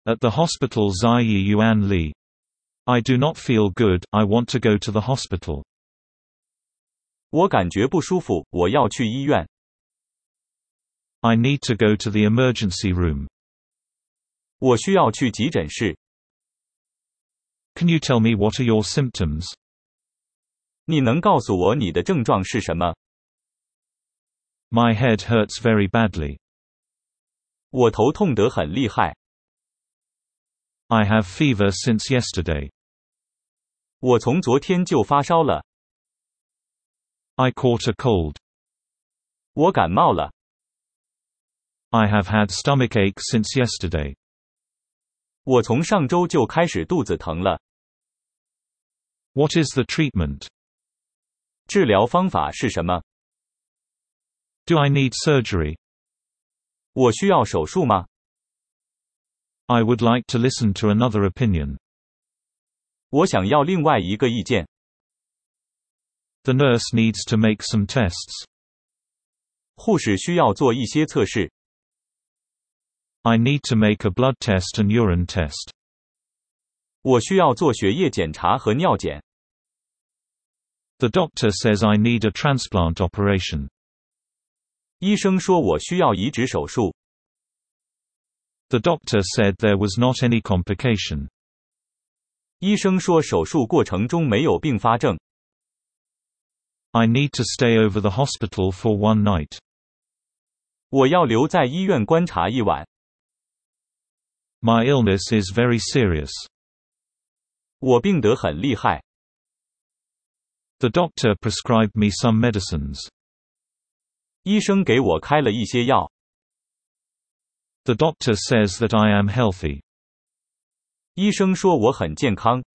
At the hospital Zai Yuan Li. I do not feel good, I want to go to the hospital. 我感觉不舒服，我要去医院。 I need to go to the emergency room. 我需要去急诊室。 Can you tell me what are your symptoms? 你能告诉我你的症状是什么？ My head hurts very badly. 我头痛得很厉害。 I have fever since yesterday. 我从昨天就发烧了。 I caught a cold. 我感冒了。 I have had stomachache since yesterday. 我从上周就开始肚子疼了。 What is the treatment? 治疗方法是什么？ Do I need surgery? 我需要手术吗？ I would like to listen to another opinion. 我想要另外一个意见。 The nurse needs to make some tests. 护士需要做一些测试。 I need to make a blood test and urine test. 我需要做血液检查和尿检。 The doctor says I need a transplant operation. 医生说我需要移植手术。 The doctor said there was not any complication. 医生说手术过程中没有并发症。 I need to stay over the hospital for one night. 我要留在医院观察一晚。 My illness is very serious. 我病得很厉害。 The doctor prescribed me some medicines. 医生给我开了一些药。 The doctor says that I am healthy. 医生说我很健康。